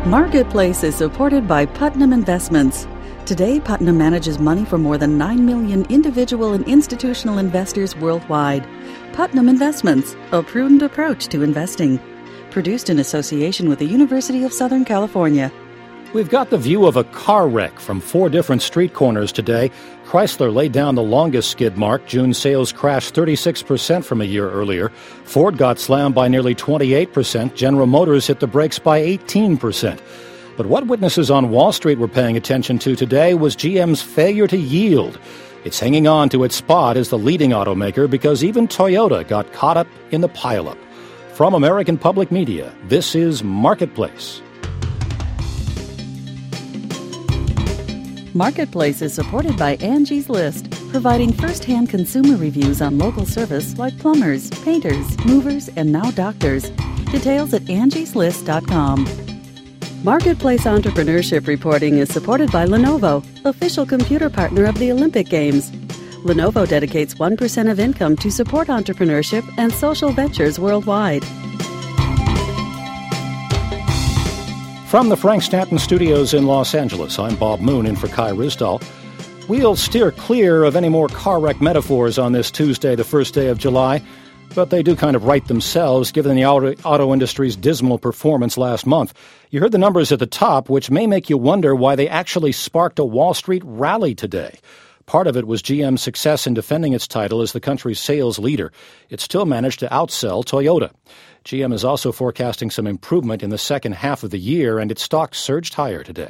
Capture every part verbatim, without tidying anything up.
Marketplace is supported by Putnam Investments. Today, Putnam manages money for more than nine million individual and institutional investors worldwide. Putnam Investments, a prudent approach to investing. Produced in association with the University of Southern California. We've got the view of a car wreck from four different street corners today. Chrysler laid down the longest skid mark. June sales crashed thirty-six percent from a year earlier. Ford got slammed by nearly twenty-eight percent. General Motors hit the brakes by eighteen percent. But what witnesses on Wall Street were paying attention to today was G M's failure to yield. It's hanging on to its spot as the leading automaker because even Toyota got caught up in the pileup. From American Public Media, this is Marketplace. Marketplace is supported by Angie's List, providing first-hand consumer reviews on local service like plumbers, painters, movers, and now doctors. Details at angies list dot com. Marketplace entrepreneurship reporting is supported by Lenovo, official computer partner of the Olympic Games. Lenovo dedicates one percent of income to support entrepreneurship and social ventures worldwide. From the Frank Stanton Studios in Los Angeles, I'm Bob Moon in for Kai Ryssdal. We'll steer clear of any more car wreck metaphors on this Tuesday, the first day of July, but they do kind of write themselves given the auto, auto industry's dismal performance last month. You heard the numbers at the top, which may make you wonder why they actually sparked a Wall Street rally today. Part of it was G M's success in defending its title as the country's sales leader. It still managed to outsell Toyota. G M is also forecasting some improvement in the second half of the year, and its stock surged higher today.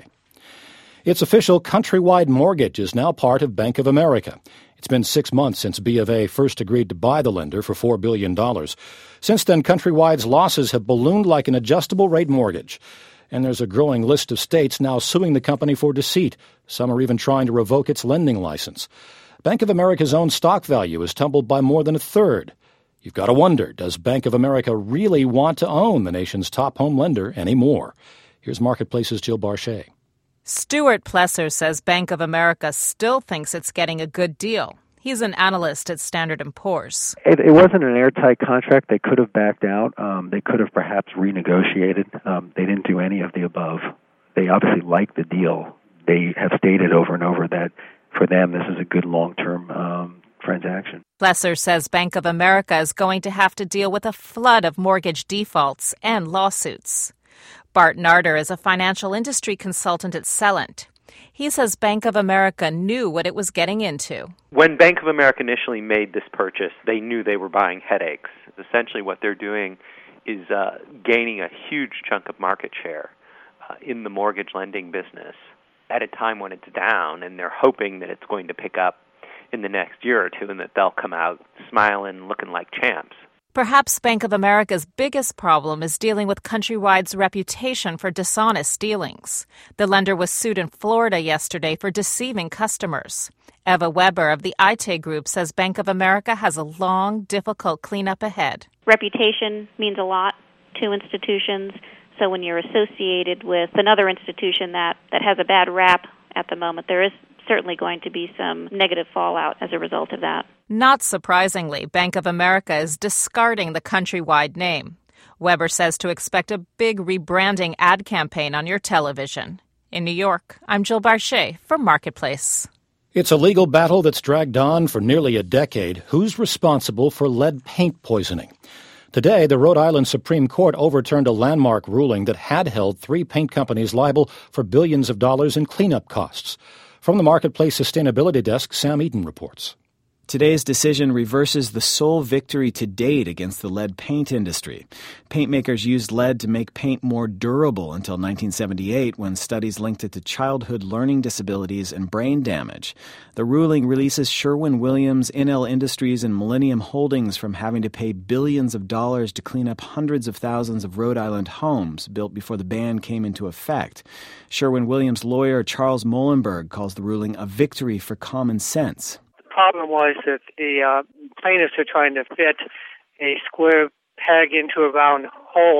Its official Countrywide mortgage is now part of Bank of America. It's been six months since B of A first agreed to buy the lender for four billion dollars. Since then, Countrywide's losses have ballooned like an adjustable rate mortgage. And there's a growing list of states now suing the company for deceit. Some are even trying to revoke its lending license. Bank of America's own stock value has tumbled by more than a third. You've got to wonder, does Bank of America really want to own the nation's top home lender anymore? Here's Marketplace's Jill Barchet. Stuart Plesser says Bank of America still thinks it's getting a good deal. He's an analyst at Standard and Poor's. It, it wasn't an airtight contract. They could have backed out. Um, they could have perhaps renegotiated. Um, they didn't do any of the above. They obviously like the deal. They have stated over and over that for them this is a good long-term um, transaction. Plesser says Bank of America is going to have to deal with a flood of mortgage defaults and lawsuits. Bart Narder is a financial industry consultant at Celent. He says Bank of America knew what it was getting into. When Bank of America initially made this purchase, they knew they were buying headaches. Essentially what they're doing is uh, gaining a huge chunk of market share uh, in the mortgage lending business at a time when it's down, and they're hoping that it's going to pick up in the next year or two and that they'll come out smiling, looking like champs. Perhaps Bank of America's biggest problem is dealing with Countrywide's reputation for dishonest dealings. The lender was sued in Florida yesterday for deceiving customers. Eva Weber of the I T A Group says Bank of America has a long, difficult cleanup ahead. Reputation means a lot to institutions, so when you're associated with another institution that, that has a bad rap at the moment, there is certainly going to be some negative fallout as a result of that. Not surprisingly, Bank of America is discarding the Countrywide name. Weber says to expect a big rebranding ad campaign on your television. In New York, I'm Jill Barchet for Marketplace. It's a legal battle that's dragged on for nearly a decade. Who's responsible for lead paint poisoning? Today, the Rhode Island Supreme Court overturned a landmark ruling that had held three paint companies liable for billions of dollars in cleanup costs. From the Marketplace Sustainability Desk, Sam Eaton reports. Today's decision reverses the sole victory to date against the lead paint industry. Paint makers used lead to make paint more durable until nineteen seventy-eight, when studies linked it to childhood learning disabilities and brain damage. The ruling releases Sherwin-Williams, Inel Industries, and Millennium Holdings from having to pay billions of dollars to clean up hundreds of thousands of Rhode Island homes built before the ban came into effect. Sherwin-Williams lawyer Charles Molenberg calls the ruling a victory for common sense. The problem was that the uh, plaintiffs are trying to fit a square peg into a round hole.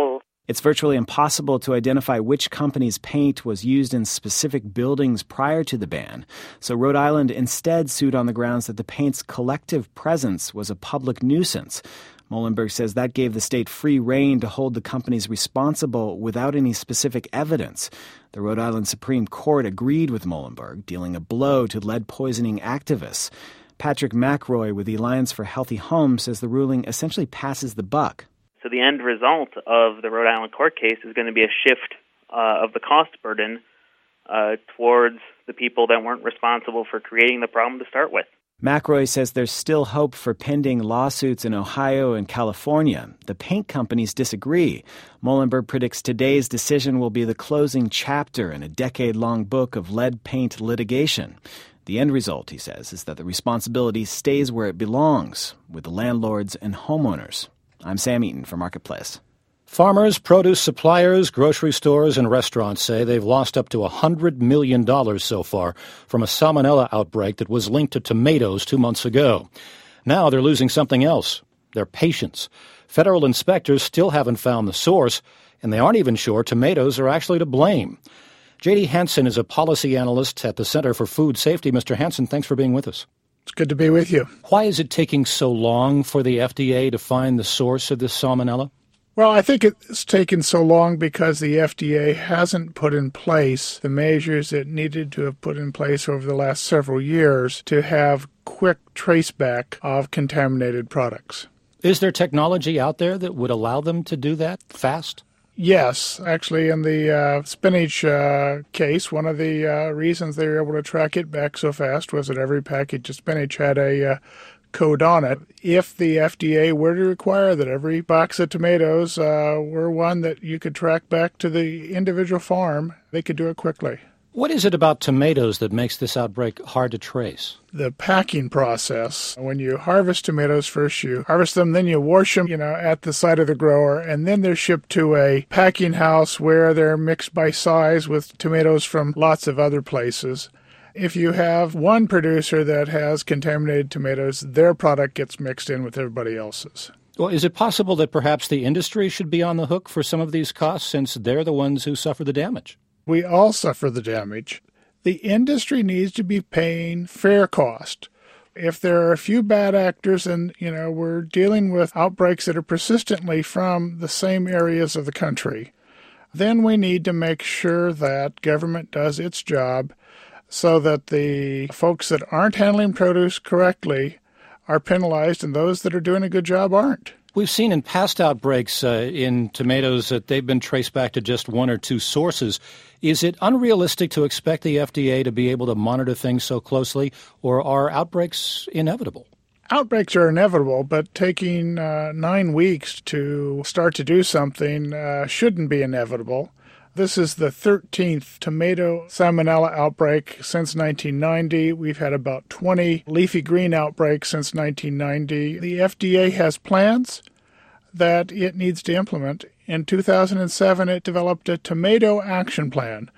It's virtually impossible to identify which company's paint was used in specific buildings prior to the ban, so Rhode Island instead sued on the grounds that the paint's collective presence was a public nuisance. Molenberg says that gave the state free rein to hold the companies responsible without any specific evidence. The Rhode Island Supreme Court agreed with Molenberg, dealing a blow to lead poisoning activists. Patrick McRoy with the Alliance for Healthy Homes says the ruling essentially passes the buck. So the end result of the Rhode Island court case is going to be a shift uh, of the cost burden uh, towards the people that weren't responsible for creating the problem to start with. McRoy says there's still hope for pending lawsuits in Ohio and California. The paint companies disagree. Molenberg predicts today's decision will be the closing chapter in a decade-long book of lead paint litigation. The end result, he says, is that the responsibility stays where it belongs, with the landlords and homeowners. I'm Sam Eaton for Marketplace. Farmers, produce suppliers, grocery stores, and restaurants say they've lost up to one hundred million dollars so far from a salmonella outbreak that was linked to tomatoes two months ago. Now they're losing something else, their patience. Federal inspectors still haven't found the source, and they aren't even sure tomatoes are actually to blame. J D Hansen is a policy analyst at the Center for Food Safety. Mister Hansen, thanks for being with us. It's good to be with you. Why is it taking so long for the F D A to find the source of this salmonella? Well, I think it's taken so long because the F D A hasn't put in place the measures it needed to have put in place over the last several years to have quick traceback of contaminated products. Is there technology out there that would allow them to do that fast? Yes. Actually, in the uh, spinach uh, case, one of the uh, reasons they were able to track it back so fast was that every package of spinach had a uh, code on it. If the F D A were to require that every box of tomatoes uh, were one that you could track back to the individual farm, they could do it quickly. What is it about tomatoes that makes this outbreak hard to trace? The packing process. When you harvest tomatoes, first you harvest them, then you wash them, you know, at the site of the grower, and then they're shipped to a packing house where they're mixed by size with tomatoes from lots of other places. If you have one producer that has contaminated tomatoes, their product gets mixed in with everybody else's. Well, is it possible that perhaps the industry should be on the hook for some of these costs since they're the ones who suffer the damage? We all suffer the damage. The industry needs to be paying fair cost. If there are a few bad actors and, you know, we're dealing with outbreaks that are persistently from the same areas of the country, then we need to make sure that government does its job so that the folks that aren't handling produce correctly are penalized and those that are doing a good job aren't. We've seen in past outbreaks uh, in tomatoes that they've been traced back to just one or two sources. Is it unrealistic to expect the F D A to be able to monitor things so closely, or are outbreaks inevitable? Outbreaks are inevitable, but taking uh, nine weeks to start to do something uh, shouldn't be inevitable. This is the thirteenth tomato salmonella outbreak since nineteen ninety. We've had about twenty leafy green outbreaks since nineteen ninety. The F D A has plans that it needs to implement. In two thousand seven, it developed a tomato action plan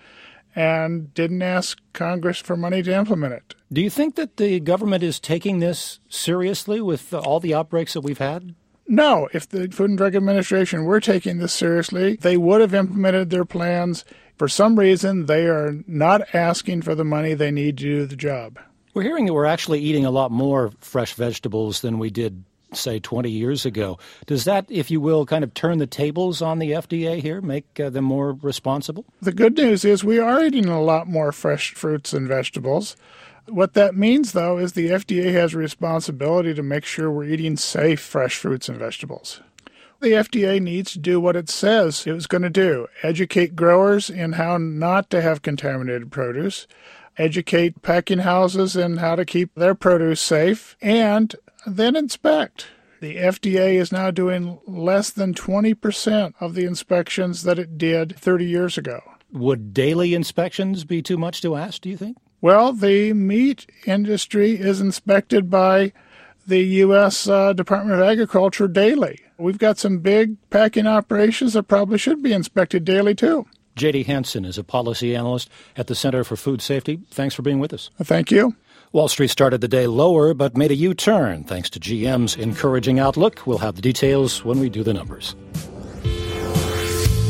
and didn't ask Congress for money to implement it. Do you think that the government is taking this seriously with all the outbreaks that we've had? No, if the Food and Drug Administration were taking this seriously, they would have implemented their plans. For some reason, they are not asking for the money they need to do the job. We're hearing that we're actually eating a lot more fresh vegetables than we did, say, twenty years ago. Does that, if you will, kind of turn the tables on the F D A here, make uh, them more responsible? The good news is we are eating a lot more fresh fruits and vegetables. What that means, though, is the F D A has a responsibility to make sure we're eating safe, fresh fruits and vegetables. The F D A needs to do what it says it was going to do, educate growers in how not to have contaminated produce, educate packing houses in how to keep their produce safe, and then inspect. The F D A is now doing less than twenty percent of the inspections that it did thirty years ago. Would daily inspections be too much to ask, do you think? Well, the meat industry is inspected by the U S Uh, Department of Agriculture daily. We've got some big packing operations that probably should be inspected daily, too. J D Hansen is a policy analyst at the Center for Food Safety. Thanks for being with us. Thank you. Wall Street started the day lower, but made a U-turn thanks to G M's encouraging outlook. We'll have the details when we do the numbers.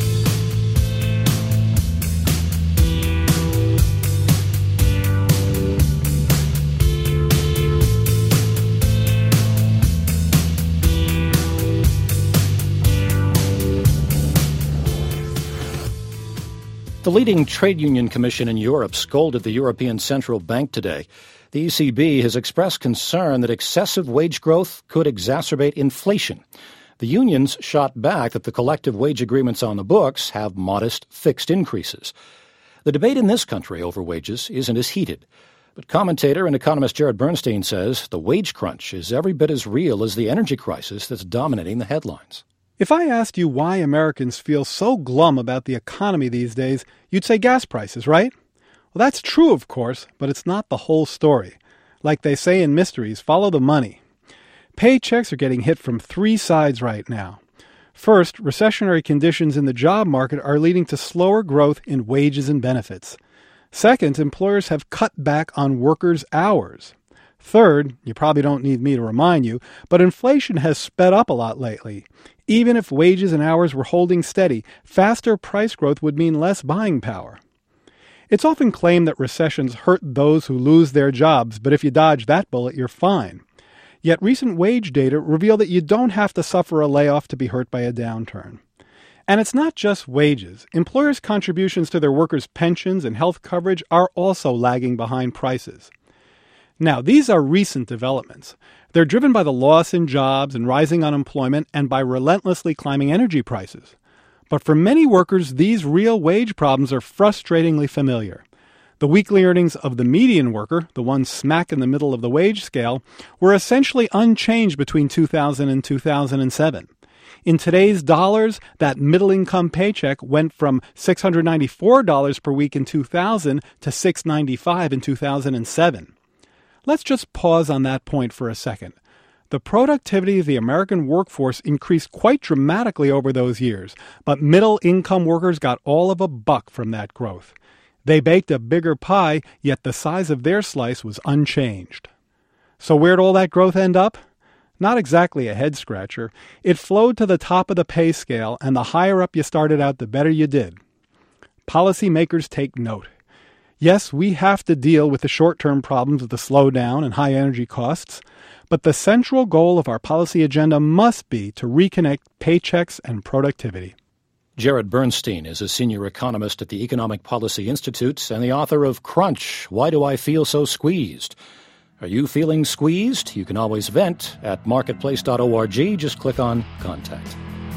The leading trade union commission in Europe scolded the European Central Bank today. The E C B has expressed concern that excessive wage growth could exacerbate inflation. The unions shot back that the collective wage agreements on the books have modest fixed increases. The debate in this country over wages isn't as heated. But commentator and economist Jared Bernstein says the wage crunch is every bit as real as the energy crisis that's dominating the headlines. If I asked you why Americans feel so glum about the economy these days, you'd say gas prices, right? Well, that's true, of course, but it's not the whole story. Like they say in mysteries, follow the money. Paychecks are getting hit from three sides right now. First, recessionary conditions in the job market are leading to slower growth in wages and benefits. Second, employers have cut back on workers' hours. Third, you probably don't need me to remind you, but inflation has sped up a lot lately. Even if wages and hours were holding steady, faster price growth would mean less buying power. It's often claimed that recessions hurt those who lose their jobs, but if you dodge that bullet, you're fine. Yet recent wage data reveal that you don't have to suffer a layoff to be hurt by a downturn. And it's not just wages. Employers' contributions to their workers' pensions and health coverage are also lagging behind prices. Now, these are recent developments. They're driven by the loss in jobs and rising unemployment and by relentlessly climbing energy prices. But for many workers, these real wage problems are frustratingly familiar. The weekly earnings of the median worker, the one smack in the middle of the wage scale, were essentially unchanged between two thousand and two thousand seven. In today's dollars, that middle-income paycheck went from six hundred ninety-four dollars per week in two thousand to six hundred ninety-five dollars in two thousand seven. Let's just pause on that point for a second. The productivity of the American workforce increased quite dramatically over those years, but middle-income workers got all of a buck from that growth. They baked a bigger pie, yet the size of their slice was unchanged. So where'd all that growth end up? Not exactly a head-scratcher. It flowed to the top of the pay scale, and the higher up you started out, the better you did. Policymakers take note. Yes, we have to deal with the short-term problems of the slowdown and high energy costs, but the central goal of our policy agenda must be to reconnect paychecks and productivity. Jared Bernstein is a senior economist at the Economic Policy Institute and the author of Crunch, Why Do I Feel So Squeezed? Are you feeling squeezed? You can always vent at marketplace dot org. Just click on Contact.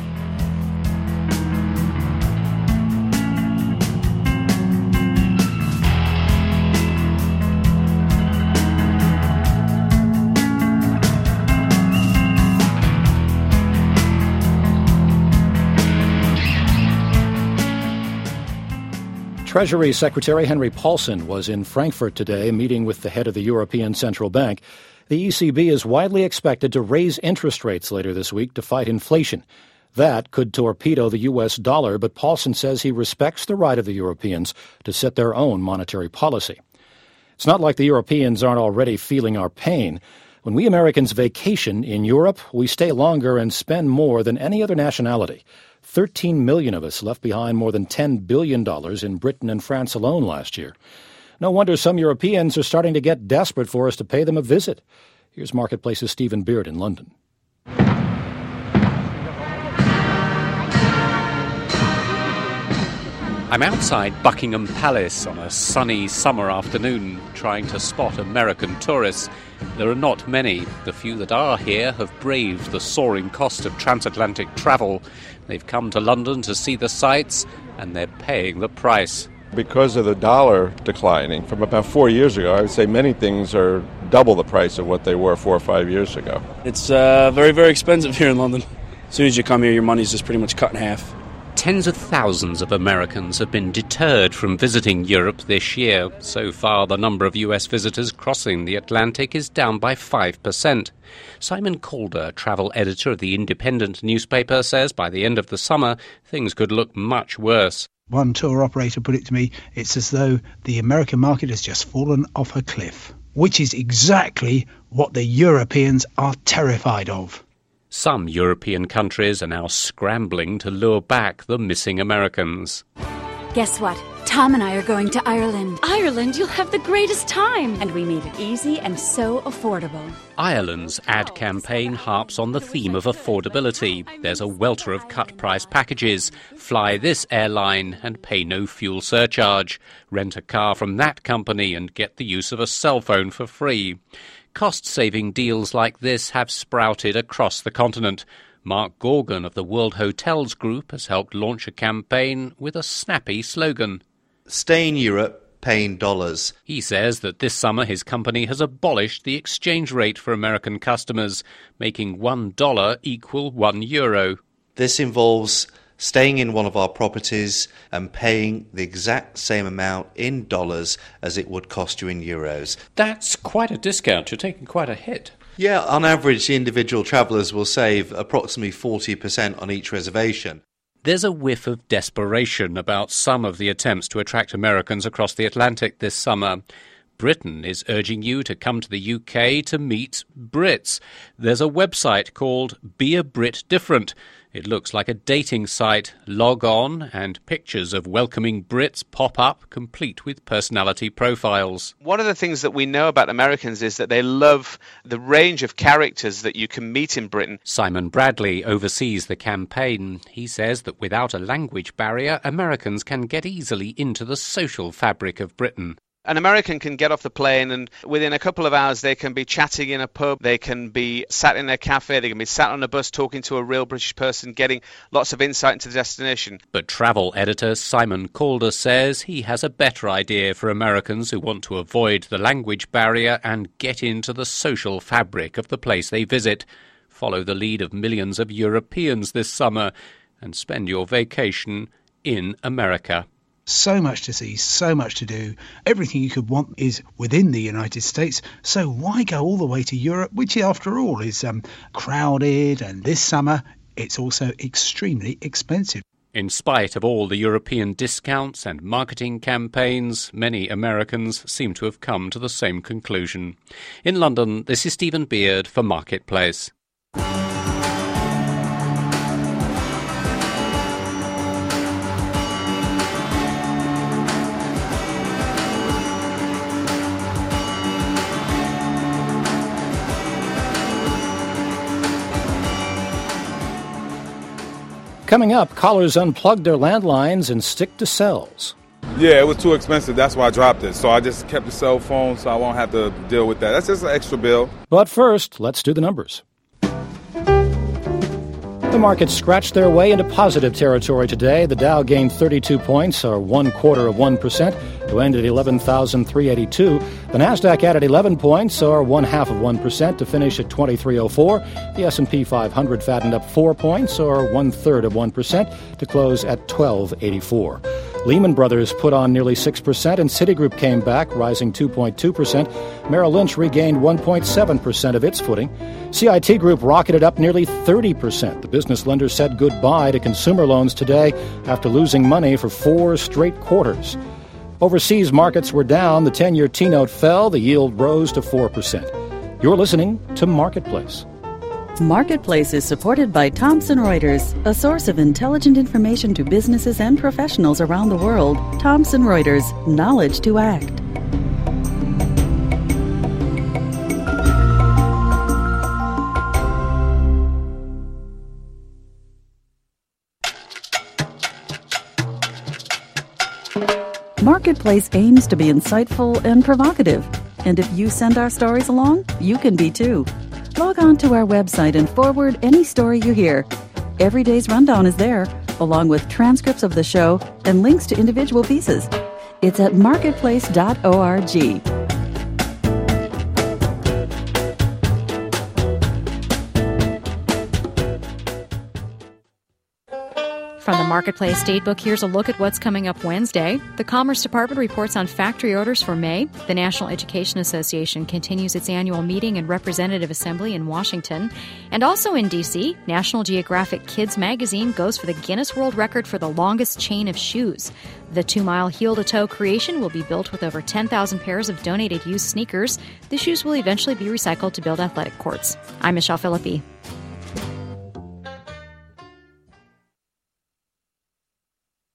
Treasury Secretary Henry Paulson was in Frankfurt today, meeting with the head of the European Central Bank. The E C B is widely expected to raise interest rates later this week to fight inflation. That could torpedo the U S dollar, but Paulson says he respects the right of the Europeans to set their own monetary policy. It's not like the Europeans aren't already feeling our pain. When we Americans vacation in Europe, we stay longer and spend more than any other nationality. thirteen million of us left behind more than ten billion dollars in Britain and France alone last year. No wonder some Europeans are starting to get desperate for us to pay them a visit. Here's Marketplace's Stephen Beard in London. I'm outside Buckingham Palace on a sunny summer afternoon trying to spot American tourists. There are not many. The few that are here have braved the soaring cost of transatlantic travel. They've come to London to see the sights, and they're paying the price. Because of the dollar declining from about four years ago, I would say many things are double the price of what they were four or five years ago. It's uh, very, very expensive here in London. As soon as you come here, your money's just pretty much cut in half. Tens of thousands of Americans have been deterred from visiting Europe this year. So far, the number of U S visitors crossing the Atlantic is down by five percent. Simon Calder, travel editor of the Independent newspaper, says by the end of the summer, things could look much worse. One tour operator put it to me, it's as though the American market has just fallen off a cliff, which is exactly what the Europeans are terrified of. Some European countries are now scrambling to lure back the missing Americans. Guess what? Tom and I are going to Ireland. Ireland, you'll have the greatest time. And we made it easy and so affordable. Ireland's ad campaign harps on the theme of affordability. There's a welter of cut-price packages. Fly this airline and pay no fuel surcharge. Rent a car from that company and get the use of a cell phone for free. Cost-saving deals like this have sprouted across the continent. Mark Gorgon of the World Hotels Group has helped launch a campaign with a snappy slogan. Stay in Europe, pay in dollars. He says that this summer his company has abolished the exchange rate for American customers, making one dollar equal one euro. This involves staying in one of our properties and paying the exact same amount in dollars as it would cost you in euros. That's quite a discount. You're taking quite a hit. Yeah, on average, the individual travellers will save approximately forty percent on each reservation. There's a whiff of desperation about some of the attempts to attract Americans across the Atlantic this summer. Britain is urging you to come to the U K to meet Brits. There's a website called Be a Brit Different. It looks like a dating site. Log on and pictures of welcoming Brits pop up, complete with personality profiles. One of the things that we know about Americans is that they love the range of characters that you can meet in Britain. Simon Bradley oversees the campaign. He says that without a language barrier, Americans can get easily into the social fabric of Britain. An American can get off the plane and within a couple of hours they can be chatting in a pub, they can be sat in a cafe, they can be sat on a bus talking to a real British person, getting lots of insight into the destination. But travel editor Simon Calder says he has a better idea for Americans who want to avoid the language barrier and get into the social fabric of the place they visit. Follow the lead of millions of Europeans this summer and spend your vacation in America. So much to see, so much to do. Everything you could want is within the United States, so why go all the way to Europe, which after all is um, crowded, and this summer it's also extremely expensive. In spite of all the European discounts and marketing campaigns, many Americans seem to have come to the same conclusion. In London, this is Stephen Beard for Marketplace. Coming up, callers unplug their landlines and stick to cells. Yeah, it was too expensive. That's why I dropped it. So I just kept the cell phone so I won't have to deal with that. That's just an extra bill. But first, let's do the numbers. The markets scratched their way into positive territory today. The Dow gained thirty-two points, or one quarter of one percent, to end at eleven thousand three hundred eighty-two. The Nasdaq added eleven points, or one half of one percent, to finish at twenty-three oh four. The S and P five hundred fattened up four points, or one third of one percent, to close at twelve eighty-four. Lehman Brothers put on nearly six percent, and Citigroup came back, rising two point two percent. Merrill Lynch regained one point seven percent of its footing. C I T Group rocketed up nearly thirty percent. The business lender said goodbye to consumer loans today after losing money for four straight quarters. Overseas markets were down. The ten-year T-note fell. The yield rose to four percent. You're listening to Marketplace. Marketplace is supported by Thomson Reuters, a source of intelligent information to businesses and professionals around the world. Thomson Reuters, knowledge to act. Marketplace aims to be insightful and provocative. And if you send our stories along, you can be too. Log on to our website and forward any story you hear. Every day's rundown is there, along with transcripts of the show and links to individual pieces. It's at marketplace dot org. From the Marketplace Datebook, here's a look at what's coming up Wednesday. The Commerce Department reports on factory orders for May. The National Education Association continues its annual meeting and representative assembly in Washington. And also in D C, National Geographic Kids magazine goes for the Guinness World Record for the longest chain of shoes. The two-mile heel-to-toe creation will be built with over ten thousand pairs of donated used sneakers. The shoes will eventually be recycled to build athletic courts. I'm Michelle Philippi. The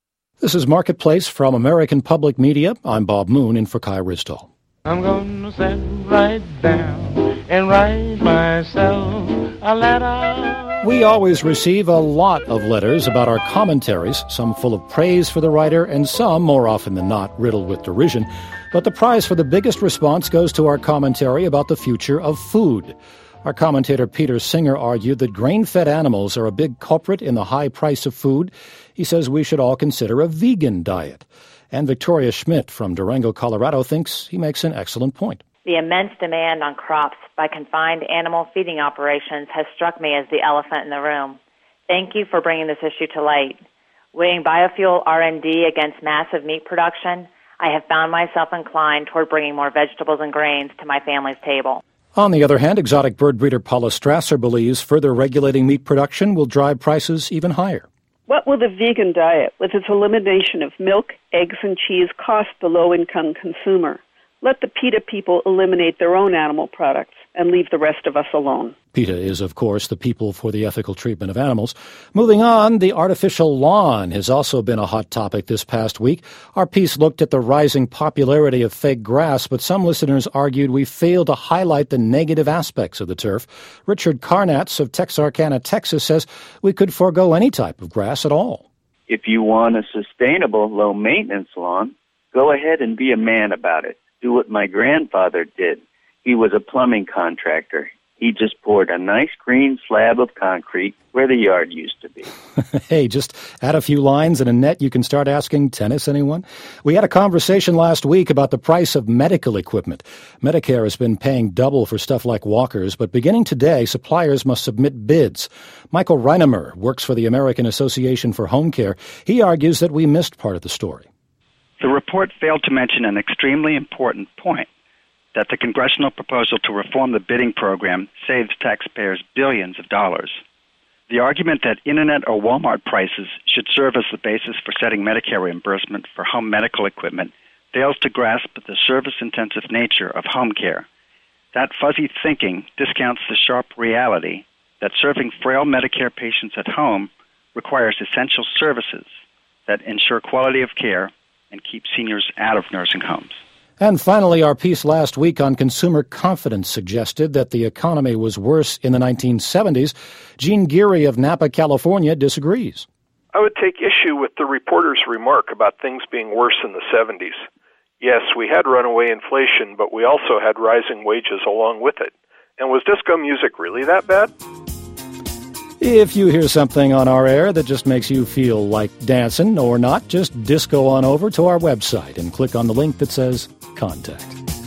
This is Marketplace from American Public Media. I'm Bob Moon in for Kai Risdall. I'm gonna sit right down and write myself a letter. We always receive a lot of letters about our commentaries, some full of praise for the writer and some, more often than not, riddled with derision. But the prize for the biggest response goes to our commentary about the future of food. Our commentator Peter Singer argued that grain-fed animals are a big culprit in the high price of food. He says we should all consider a vegan diet. And Victoria Schmidt from Durango, Colorado, thinks he makes an excellent point. The immense demand on crops by confined animal feeding operations has struck me as the elephant in the room. Thank you for bringing this issue to light. Weighing biofuel R and D against massive meat production, I have found myself inclined toward bringing more vegetables and grains to my family's table. On the other hand, exotic bird breeder Paula Strasser believes further regulating meat production will drive prices even higher. What will the vegan diet, with its elimination of milk, eggs, and cheese, cost the low-income consumer? Let the PETA people eliminate their own animal products and leave the rest of us alone. PETA is, of course, the People for the Ethical Treatment of Animals. Moving on, the artificial lawn has also been a hot topic this past week. Our piece looked at the rising popularity of fake grass, but some listeners argued we failed to highlight the negative aspects of the turf. Richard Karnatz of Texarkana, Texas, says we could forego any type of grass at all. If you want a sustainable, low-maintenance lawn, go ahead and be a man about it. Do what my grandfather did. He was a plumbing contractor. He just poured a nice green slab of concrete where the yard used to be. Hey, just add a few lines and a net you can start asking tennis, anyone? We had a conversation last week about the price of medical equipment. Medicare has been paying double for stuff like walkers, but beginning today, suppliers must submit bids. Michael Reinemer works for the American Association for Home Care. He argues that we missed part of the story. The report failed to mention an extremely important point, that the congressional proposal to reform the bidding program saves taxpayers billions of dollars. The argument that Internet or Walmart prices should serve as the basis for setting Medicare reimbursement for home medical equipment fails to grasp the service-intensive nature of home care. That fuzzy thinking discounts the sharp reality that serving frail Medicare patients at home requires essential services that ensure quality of care and keep seniors out of nursing homes. And finally, our piece last week on consumer confidence suggested that the economy was worse in the nineteen seventies. Gene Geary of Napa, California, disagrees. I would take issue with the reporter's remark about things being worse in the seventies. Yes, we had runaway inflation, but we also had rising wages along with it. And was disco music really that bad? If you hear something on our air that just makes you feel like dancing or not, just disco on over to our website and click on the link that says Contact.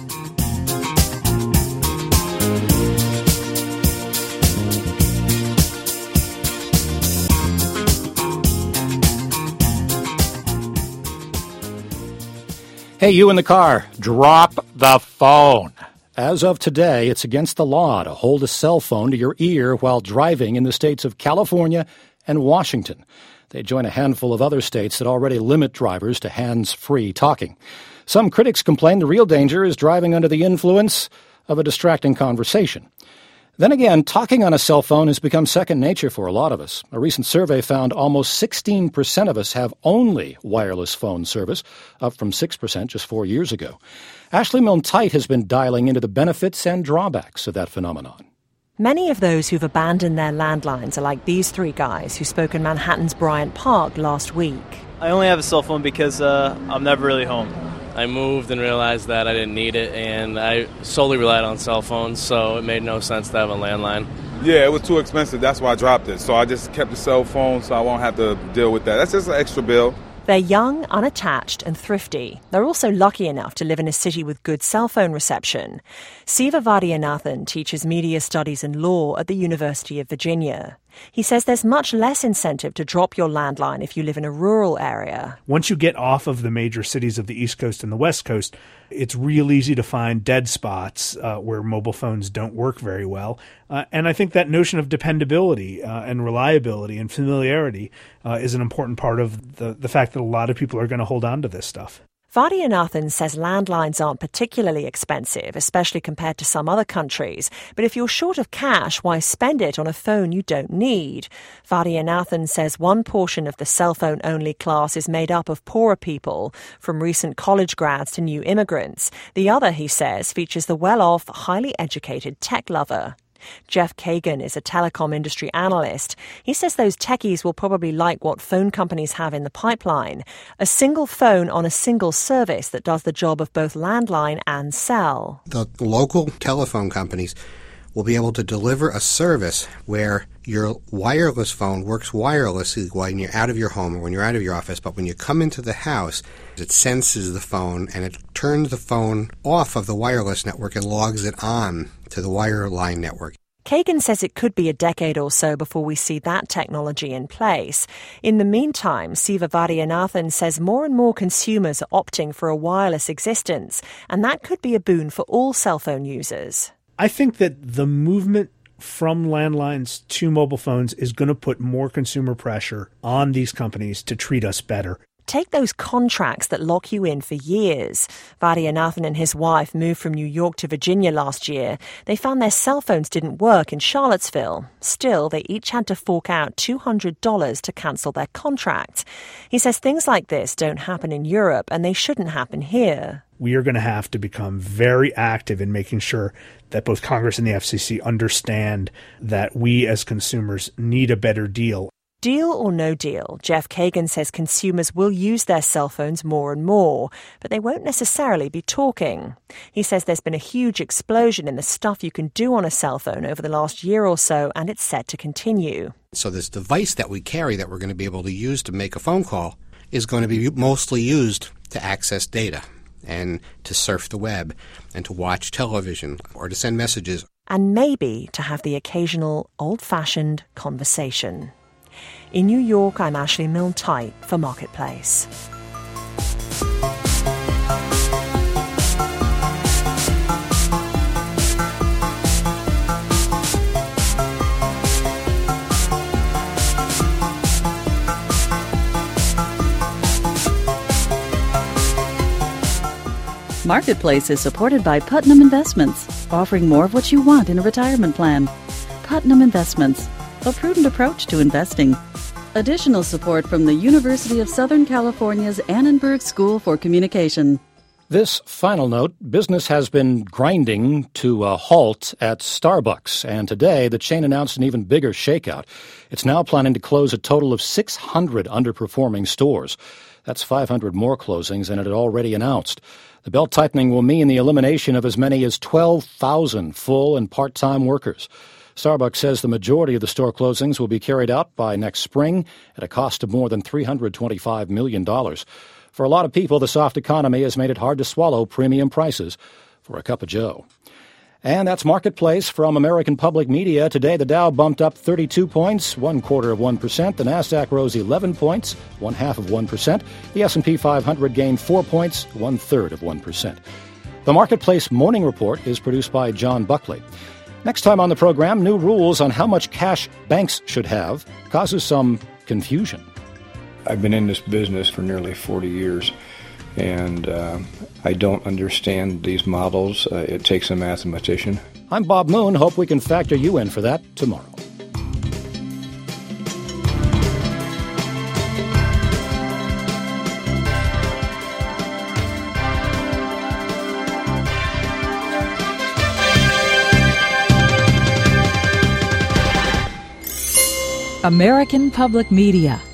Hey, you in the car, drop the phone. As of today, it's against the law to hold a cell phone to your ear while driving in the states of California and Washington. They join a handful of other states that already limit drivers to hands-free talking. Some critics complain the real danger is driving under the influence of a distracting conversation. Then again, talking on a cell phone has become second nature for a lot of us. A recent survey found almost sixteen percent of us have only wireless phone service, up from six percent just four years ago. Ashley Milne-Tite has been dialing into the benefits and drawbacks of that phenomenon. Many of those who've abandoned their landlines are like these three guys who spoke in Manhattan's Bryant Park last week. I only have a cell phone because uh, I'm never really home. I moved and realized that I didn't need it, and I solely relied on cell phones, so it made no sense to have a landline. Yeah, it was too expensive. That's why I dropped it. So I just kept the cell phone so I won't have to deal with that. That's just an extra bill. They're young, unattached, and thrifty. They're also lucky enough to live in a city with good cell phone reception. Siva Vaidyanathan teaches media studies and law at the University of Virginia. He says there's much less incentive to drop your landline if you live in a rural area. Once you get off of the major cities of the East Coast and the West Coast, it's real easy to find dead spots uh, where mobile phones don't work very well. Uh, and I think that notion of dependability uh, and reliability and familiarity uh, is an important part of the, the fact that a lot of people are going to hold on to this stuff. Vaidyanathan says landlines aren't particularly expensive, especially compared to some other countries. But if you're short of cash, why spend it on a phone you don't need? Vaidyanathan says one portion of the cell phone-only class is made up of poorer people, from recent college grads to new immigrants. The other, he says, features the well-off, highly educated tech lover. Jeff Kagan is a telecom industry analyst. He says those techies will probably like what phone companies have in the pipeline, a single phone on a single service that does the job of both landline and cell. The local telephone companies will be able to deliver a service where your wireless phone works wirelessly when you're out of your home or when you're out of your office, but when you come into the house, it senses the phone and it turns the phone off of the wireless network and logs it on to the wireline network. Kagan says it could be a decade or so before we see that technology in place. In the meantime, Siva Vaidyanathan says more and more consumers are opting for a wireless existence, and that could be a boon for all cell phone users. I think that the movement from landlines to mobile phones is going to put more consumer pressure on these companies to treat us better. Take those contracts that lock you in for years. Vaidyanathan and his wife moved from New York to Virginia last year. They found their cell phones didn't work in Charlottesville. Still, they each had to fork out two hundred dollars to cancel their contract. He says things like this don't happen in Europe, and they shouldn't happen here. We are going to have to become very active in making sure that both Congress and the F C C understand that we as consumers need a better deal. Deal or no deal, Jeff Kagan says consumers will use their cell phones more and more, but they won't necessarily be talking. He says there's been a huge explosion in the stuff you can do on a cell phone over the last year or so, and it's set to continue. So this device that we carry that we're going to be able to use to make a phone call is going to be mostly used to access data and to surf the web and to watch television or to send messages. And maybe to have the occasional old-fashioned conversation. In New York, I'm Ashley Milne-Tyte for Marketplace. Marketplace is supported by Putnam Investments, offering more of what you want in a retirement plan. Putnam Investments, a prudent approach to investing. Additional support from the University of Southern California's Annenberg School for Communication. This final note, business has been grinding to a halt at Starbucks, and today the chain announced an even bigger shakeout. It's now planning to close a total of six hundred underperforming stores. That's five hundred more closings than it had already announced. The belt-tightening will mean the elimination of as many as twelve thousand full and part-time workers. Starbucks says the majority of the store closings will be carried out by next spring at a cost of more than three hundred twenty-five million dollars. For a lot of people, the soft economy has made it hard to swallow premium prices for a cup of joe. And that's Marketplace from American Public Media. Today, the Dow bumped up thirty-two points, one quarter of one percent. The Nasdaq rose eleven points, one half of one percent. The S and P five hundred gained four points, one third of one percent. The Marketplace Morning Report is produced by John Buckley. Next time on the program, new rules on how much cash banks should have causes some confusion. I've been in this business for nearly forty years, and uh, I don't understand these models. Uh, it takes a mathematician. I'm Bob Moon. Hope we can factor you in for that tomorrow. American Public Media